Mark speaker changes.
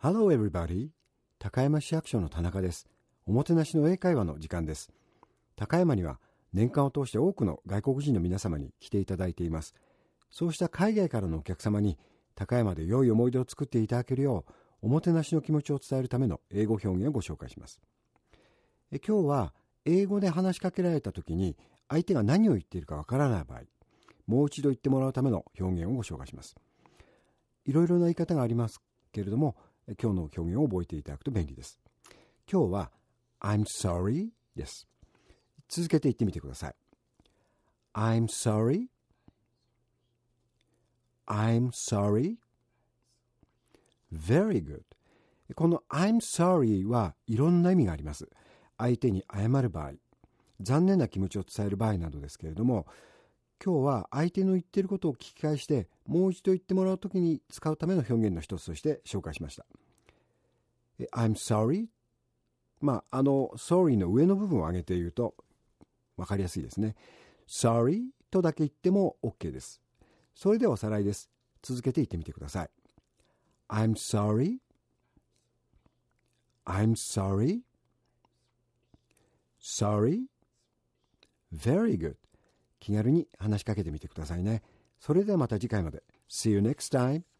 Speaker 1: Hello everybody. 高山市役所の田中です。おもてなしの英会話の時間です。高山には年間を通して多くの外国人の皆様に来ていただいています。そうした海外からのお客様に高山で良い思い出を作っていただけるよう、おもてなしの気持ちを伝えるための英語表現をご紹介します。今日は英語で話しかけられた時に相手が何を言っているかわからない場合、もう一度言ってもらうための表現をご紹介します。いろいろな言い方がありますけれども、今日の表現を覚えていただくと便利です。今日は I'm sorry です。続けて言ってみてください。I'm sorry. I'm sorry. Very good. この I'm sorry はいろんな意味があります。相手に謝る場合、残念な気持ちを伝える場合などですけれども、今日は相手の言っていることを聞き返してもう一度言ってもらうときに使うための表現の一つとして紹介しました。I'm sorry. sorry の上の部分を上げて言うと分かりやすいですね。sorry とだけ言っても OK です。それではおさらいです。続けて言ってみてください。I'm sorry. I'm sorry. Sorry. Very good. 気軽に話しかけてみてくださいね。それではまた次回まで。See you next time.